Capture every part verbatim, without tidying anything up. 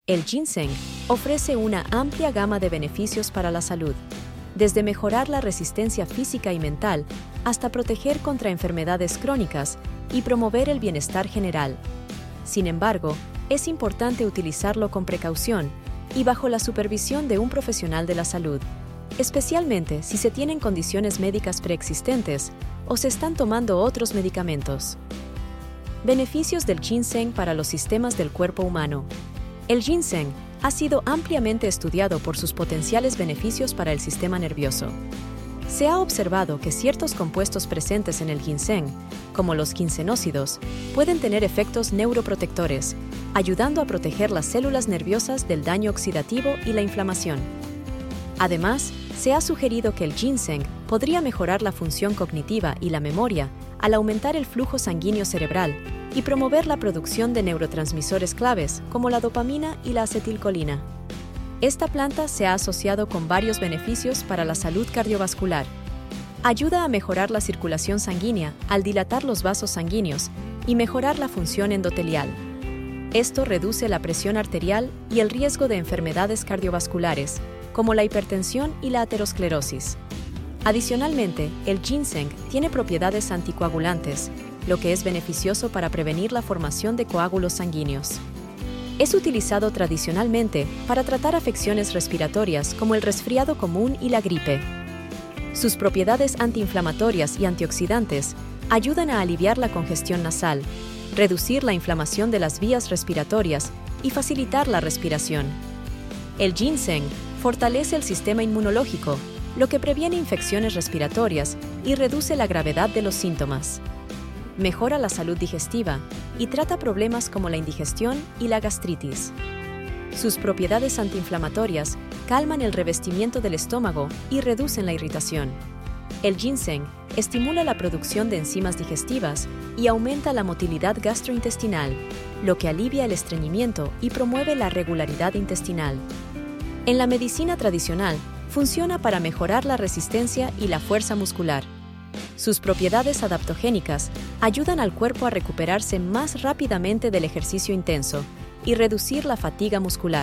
El ginseng ofrece una amplia gama de beneficios para la salud, desde mejorar la resistencia física y mental hasta proteger contra enfermedades crónicas y promover el bienestar general. Sin embargo, es importante utilizarlo con precaución y bajo la supervisión de un profesional de la salud, especialmente si se tienen condiciones médicas preexistentes o se están tomando otros medicamentos. Beneficios del ginseng para los sistemas del cuerpo humano. El ginseng ha sido ampliamente estudiado por sus potenciales beneficios para el sistema nervioso. Se ha observado que ciertos compuestos presentes en el ginseng, como los ginsenócidos, pueden tener efectos neuroprotectores, ayudando a proteger las células nerviosas del daño oxidativo y la inflamación. Además, se ha sugerido que el ginseng podría mejorar la función cognitiva y la memoria al aumentar el flujo sanguíneo cerebral y promover la producción de neurotransmisores claves como la dopamina y la acetilcolina. Esta planta se ha asociado con varios beneficios para la salud cardiovascular. Ayuda a mejorar la circulación sanguínea al dilatar los vasos sanguíneos y mejorar la función endotelial. Esto reduce la presión arterial y el riesgo de enfermedades cardiovasculares, como la hipertensión y la aterosclerosis. Adicionalmente, el ginseng tiene propiedades anticoagulantes, lo que es beneficioso para prevenir la formación de coágulos sanguíneos. Es utilizado tradicionalmente para tratar afecciones respiratorias como el resfriado común y la gripe. Sus propiedades antiinflamatorias y antioxidantes ayudan a aliviar la congestión nasal, reducir la inflamación de las vías respiratorias y facilitar la respiración. El ginseng fortalece el sistema inmunológico, lo que previene infecciones respiratorias y reduce la gravedad de los síntomas. Mejora la salud digestiva y trata problemas como la indigestión y la gastritis. Sus propiedades antiinflamatorias calman el revestimiento del estómago y reducen la irritación. El ginseng estimula la producción de enzimas digestivas y aumenta la motilidad gastrointestinal, lo que alivia el estreñimiento y promueve la regularidad intestinal. En la medicina tradicional, funciona para mejorar la resistencia y la fuerza muscular. Sus propiedades adaptogénicas ayudan al cuerpo a recuperarse más rápidamente del ejercicio intenso y reducir la fatiga muscular.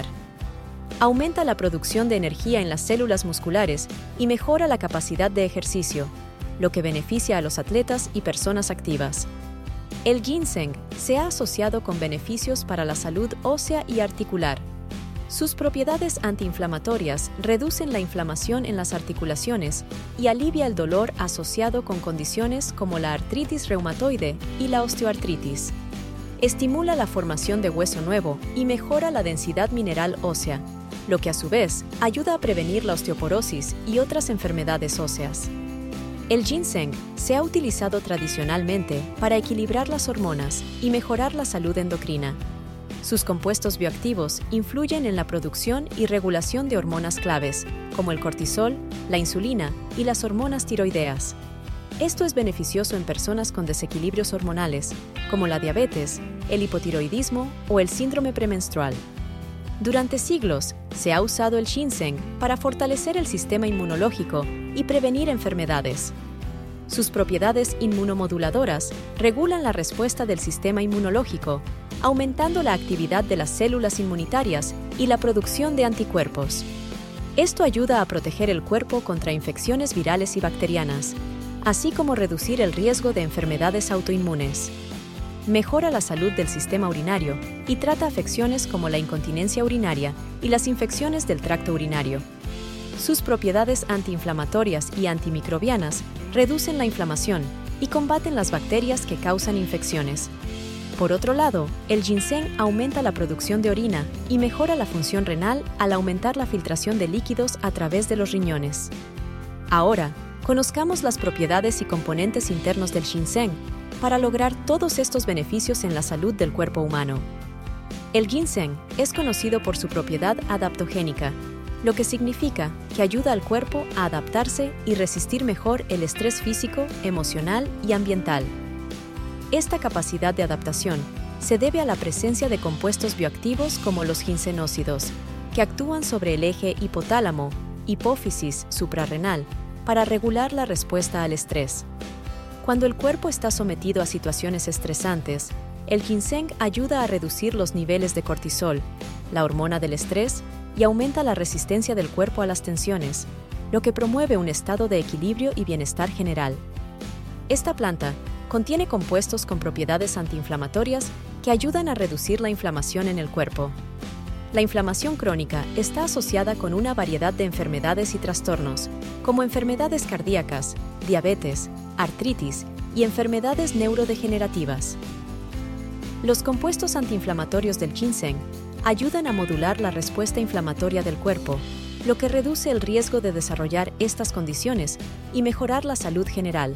Aumenta la producción de energía en las células musculares y mejora la capacidad de ejercicio, lo que beneficia a los atletas y personas activas. El ginseng se ha asociado con beneficios para la salud ósea y articular. Sus propiedades antiinflamatorias reducen la inflamación en las articulaciones y alivia el dolor asociado con condiciones como la artritis reumatoide y la osteoartritis. Estimula la formación de hueso nuevo y mejora la densidad mineral ósea, lo que a su vez ayuda a prevenir la osteoporosis y otras enfermedades óseas. El ginseng se ha utilizado tradicionalmente para equilibrar las hormonas y mejorar la salud endocrina. Sus compuestos bioactivos influyen en la producción y regulación de hormonas claves, como el cortisol, la insulina y las hormonas tiroideas. Esto es beneficioso en personas con desequilibrios hormonales, como la diabetes, el hipotiroidismo o el síndrome premenstrual. Durante siglos, se ha usado el ginseng para fortalecer el sistema inmunológico y prevenir enfermedades. Sus propiedades inmunomoduladoras regulan la respuesta del sistema inmunológico, aumentando la actividad de las células inmunitarias y la producción de anticuerpos. Esto ayuda a proteger el cuerpo contra infecciones virales y bacterianas, así como reducir el riesgo de enfermedades autoinmunes. Mejora la salud del sistema urinario y trata afecciones como la incontinencia urinaria y las infecciones del tracto urinario. Sus propiedades antiinflamatorias y antimicrobianas reducen la inflamación y combaten las bacterias que causan infecciones. Por otro lado, el ginseng aumenta la producción de orina y mejora la función renal al aumentar la filtración de líquidos a través de los riñones. Ahora, conozcamos las propiedades y componentes internos del ginseng para lograr todos estos beneficios en la salud del cuerpo humano. El ginseng es conocido por su propiedad adaptogénica, lo que significa que ayuda al cuerpo a adaptarse y resistir mejor el estrés físico, emocional y ambiental. Esta capacidad de adaptación se debe a la presencia de compuestos bioactivos como los ginsenócidos, que actúan sobre el eje hipotálamo, hipófisis suprarrenal, para regular la respuesta al estrés. Cuando el cuerpo está sometido a situaciones estresantes, el ginseng ayuda a reducir los niveles de cortisol, la hormona del estrés, y aumenta la resistencia del cuerpo a las tensiones, lo que promueve un estado de equilibrio y bienestar general. Esta planta contiene compuestos con propiedades antiinflamatorias que ayudan a reducir la inflamación en el cuerpo. La inflamación crónica está asociada con una variedad de enfermedades y trastornos, como enfermedades cardíacas, diabetes, artritis y enfermedades neurodegenerativas. Los compuestos antiinflamatorios del ginseng ayudan a modular la respuesta inflamatoria del cuerpo, lo que reduce el riesgo de desarrollar estas condiciones y mejorar la salud general.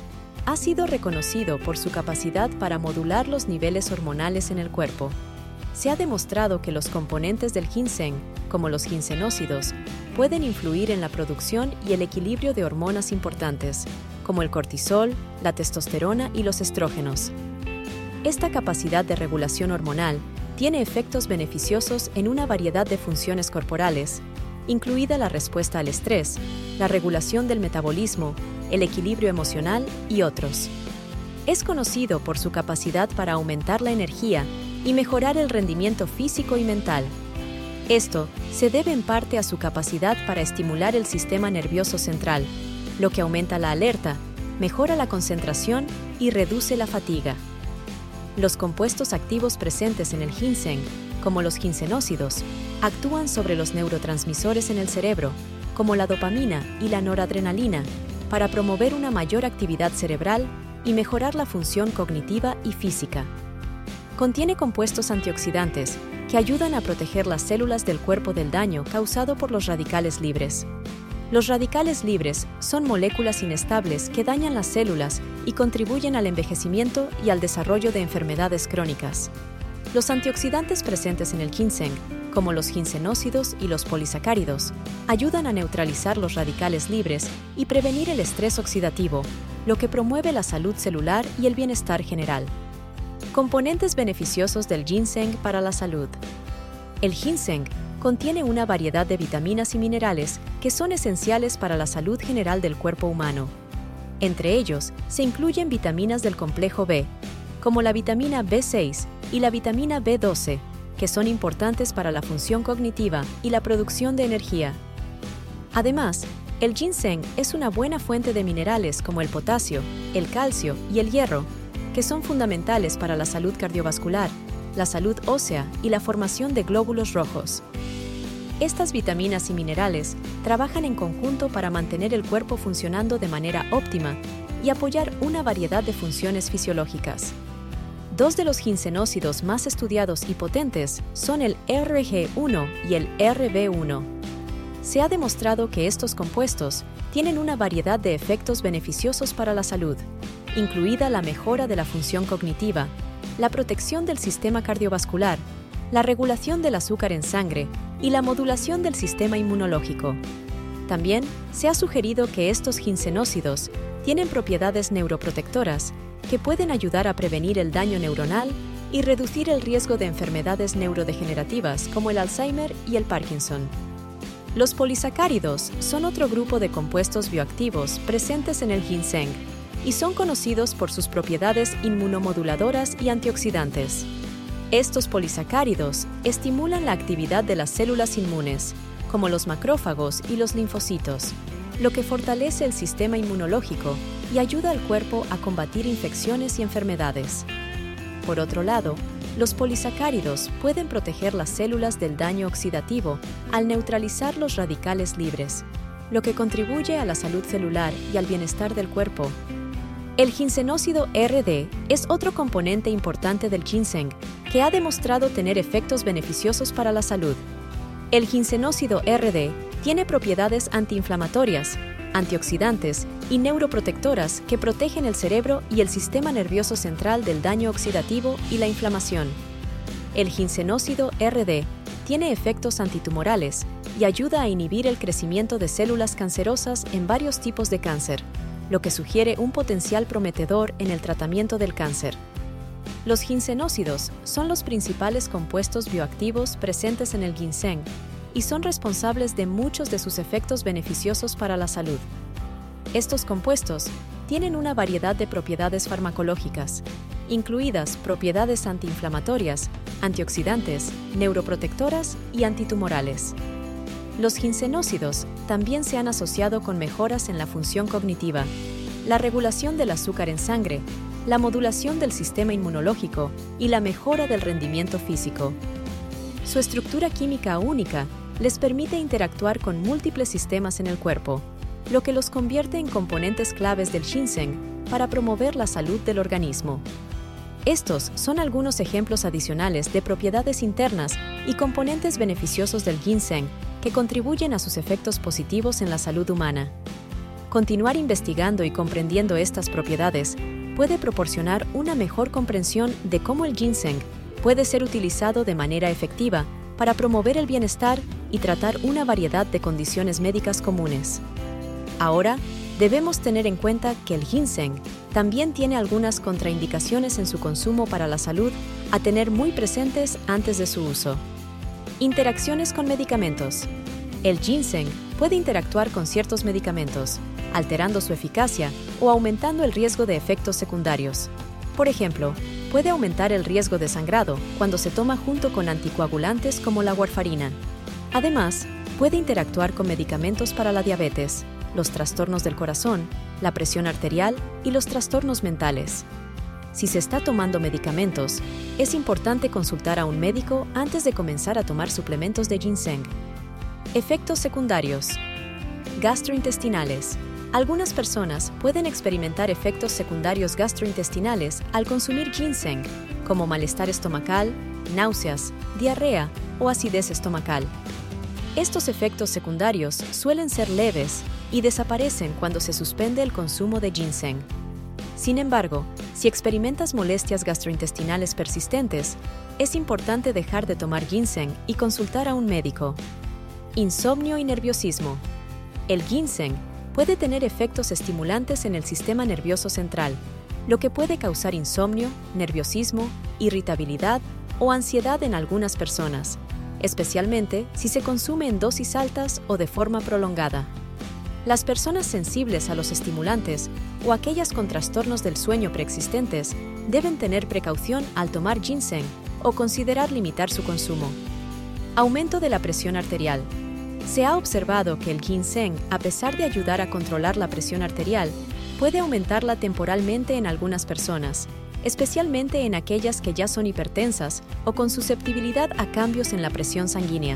Ha sido reconocido por su capacidad para modular los niveles hormonales en el cuerpo. Se ha demostrado que los componentes del ginseng, como los ginsenócidos, pueden influir en la producción y el equilibrio de hormonas importantes, como el cortisol, la testosterona y los estrógenos. Esta capacidad de regulación hormonal tiene efectos beneficiosos en una variedad de funciones corporales, incluida la respuesta al estrés, la regulación del metabolismo, el equilibrio emocional y otros. Es conocido por su capacidad para aumentar la energía y mejorar el rendimiento físico y mental. Esto se debe en parte a su capacidad para estimular el sistema nervioso central, lo que aumenta la alerta, mejora la concentración y reduce la fatiga. Los compuestos activos presentes en el ginseng, como los ginsenócidos, actúan sobre los neurotransmisores en el cerebro, como la dopamina y la noradrenalina, para promover una mayor actividad cerebral y mejorar la función cognitiva y física. Contiene compuestos antioxidantes que ayudan a proteger las células del cuerpo del daño causado por los radicales libres. Los radicales libres son moléculas inestables que dañan las células y contribuyen al envejecimiento y al desarrollo de enfermedades crónicas. Los antioxidantes presentes en el ginseng, como los ginsenócidos y los polisacáridos, ayudan a neutralizar los radicales libres y prevenir el estrés oxidativo, lo que promueve la salud celular y el bienestar general. Componentes beneficiosos del ginseng para la salud. El ginseng contiene una variedad de vitaminas y minerales que son esenciales para la salud general del cuerpo humano. Entre ellos se incluyen vitaminas del complejo B, como la vitamina B seis y la vitamina B doce, que son importantes para la función cognitiva y la producción de energía. Además, el ginseng es una buena fuente de minerales como el potasio, el calcio y el hierro, que son fundamentales para la salud cardiovascular, la salud ósea y la formación de glóbulos rojos. Estas vitaminas y minerales trabajan en conjunto para mantener el cuerpo funcionando de manera óptima y apoyar una variedad de funciones fisiológicas. Dos de los ginsenócidos más estudiados y potentes son el R G uno y el R B uno. Se ha demostrado que estos compuestos tienen una variedad de efectos beneficiosos para la salud, incluida la mejora de la función cognitiva, la protección del sistema cardiovascular, la regulación del azúcar en sangre y la modulación del sistema inmunológico. También se ha sugerido que estos ginsenócidos tienen propiedades neuroprotectoras que pueden ayudar a prevenir el daño neuronal y reducir el riesgo de enfermedades neurodegenerativas como el Alzheimer y el Parkinson. Los polisacáridos son otro grupo de compuestos bioactivos presentes en el ginseng y son conocidos por sus propiedades inmunomoduladoras y antioxidantes. Estos polisacáridos estimulan la actividad de las células inmunes, como los macrófagos y los linfocitos, lo que fortalece el sistema inmunológico y ayuda al cuerpo a combatir infecciones y enfermedades. Por otro lado, los polisacáridos pueden proteger las células del daño oxidativo al neutralizar los radicales libres, lo que contribuye a la salud celular y al bienestar del cuerpo. El ginsenócido R D es otro componente importante del ginseng que ha demostrado tener efectos beneficiosos para la salud. El ginsenócido R D tiene propiedades antiinflamatorias, antioxidantes y neuroprotectoras que protegen el cerebro y el sistema nervioso central del daño oxidativo y la inflamación. El ginsenócido R D tiene efectos antitumorales y ayuda a inhibir el crecimiento de células cancerosas en varios tipos de cáncer, lo que sugiere un potencial prometedor en el tratamiento del cáncer. Los ginsenócidos son los principales compuestos bioactivos presentes en el ginseng y son responsables de muchos de sus efectos beneficiosos para la salud. Estos compuestos tienen una variedad de propiedades farmacológicas, incluidas propiedades antiinflamatorias antioxidantes, neuroprotectoras y antitumorales. Los ginsenócidos también se han asociado con mejoras en la función cognitiva, la regulación del azúcar en sangre, la modulación del sistema inmunológico y la mejora del rendimiento físico. Su estructura química única les permite interactuar con múltiples sistemas en el cuerpo, lo que los convierte en componentes claves del ginseng para promover la salud del organismo. Estos son algunos ejemplos adicionales de propiedades internas y componentes beneficiosos del ginseng que contribuyen a sus efectos positivos en la salud humana. Continuar investigando y comprendiendo estas propiedades puede proporcionar una mejor comprensión de cómo el ginseng puede ser utilizado de manera efectiva para promover el bienestar y tratar una variedad de condiciones médicas comunes. Ahora, debemos tener en cuenta que el ginseng también tiene algunas contraindicaciones en su consumo para la salud a tener muy presentes antes de su uso. Interacciones con medicamentos. El ginseng puede interactuar con ciertos medicamentos, alterando su eficacia o aumentando el riesgo de efectos secundarios. Por ejemplo, puede aumentar el riesgo de sangrado cuando se toma junto con anticoagulantes como la warfarina. Además, puede interactuar con medicamentos para la diabetes, los trastornos del corazón, la presión arterial y los trastornos mentales. Si se está tomando medicamentos, es importante consultar a un médico antes de comenzar a tomar suplementos de ginseng. Efectos secundarios. Gastrointestinales. Algunas personas pueden experimentar efectos secundarios gastrointestinales al consumir ginseng, como malestar estomacal, náuseas, diarrea o acidez estomacal. Estos efectos secundarios suelen ser leves y desaparecen cuando se suspende el consumo de ginseng. Sin embargo, si experimentas molestias gastrointestinales persistentes, es importante dejar de tomar ginseng y consultar a un médico. Insomnio y nerviosismo. El ginseng puede tener efectos estimulantes en el sistema nervioso central, lo que puede causar insomnio, nerviosismo, irritabilidad o ansiedad en algunas personas, especialmente si se consume en dosis altas o de forma prolongada. Las personas sensibles a los estimulantes o aquellas con trastornos del sueño preexistentes deben tener precaución al tomar ginseng o considerar limitar su consumo. Aumento de la presión arterial. Se ha observado que el ginseng, a pesar de ayudar a controlar la presión arterial, puede aumentarla temporalmente en algunas personas, especialmente en aquellas que ya son hipertensas o con susceptibilidad a cambios en la presión sanguínea.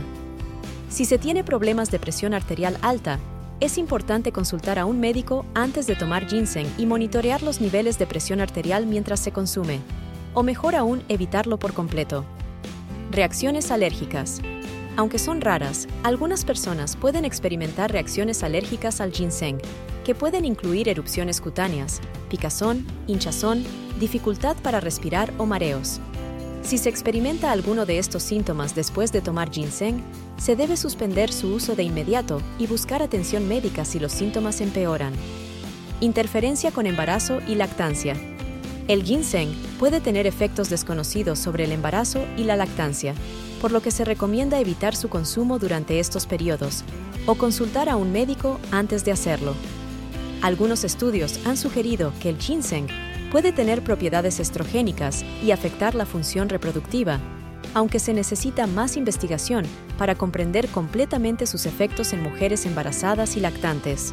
Si se tiene problemas de presión arterial alta, es importante consultar a un médico antes de tomar ginseng y monitorear los niveles de presión arterial mientras se consume, o mejor aún, evitarlo por completo. Reacciones alérgicas. Aunque son raras, algunas personas pueden experimentar reacciones alérgicas al ginseng, que pueden incluir erupciones cutáneas, picazón, hinchazón, dificultad para respirar o mareos. Si se experimenta alguno de estos síntomas después de tomar ginseng, se debe suspender su uso de inmediato y buscar atención médica si los síntomas empeoran. Interferencia con embarazo y lactancia. El ginseng puede tener efectos desconocidos sobre el embarazo y la lactancia, por lo que se recomienda evitar su consumo durante estos periodos o consultar a un médico antes de hacerlo. Algunos estudios han sugerido que el ginseng puede tener propiedades estrogénicas y afectar la función reproductiva, aunque se necesita más investigación para comprender completamente sus efectos en mujeres embarazadas y lactantes.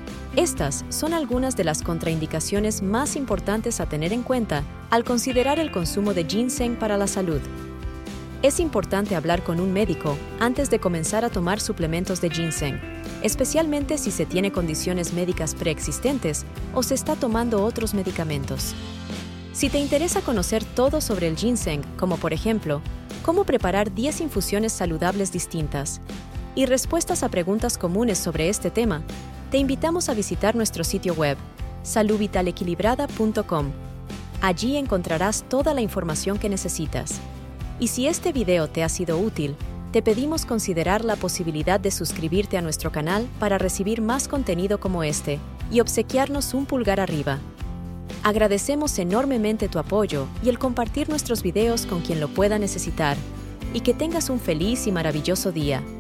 Estas son algunas de las contraindicaciones más importantes a tener en cuenta al considerar el consumo de ginseng para la salud. Es importante hablar con un médico antes de comenzar a tomar suplementos de ginseng, especialmente si se tiene condiciones médicas preexistentes o se está tomando otros medicamentos. Si te interesa conocer todo sobre el ginseng, como por ejemplo, cómo preparar diez infusiones saludables distintas y respuestas a preguntas comunes sobre este tema, te invitamos a visitar nuestro sitio web, salud vital equilibrada punto com. Allí encontrarás toda la información que necesitas. Y si este video te ha sido útil, te pedimos considerar la posibilidad de suscribirte a nuestro canal para recibir más contenido como este y obsequiarnos un pulgar arriba. Agradecemos enormemente tu apoyo y el compartir nuestros videos con quien lo pueda necesitar. Y que tengas un feliz y maravilloso día.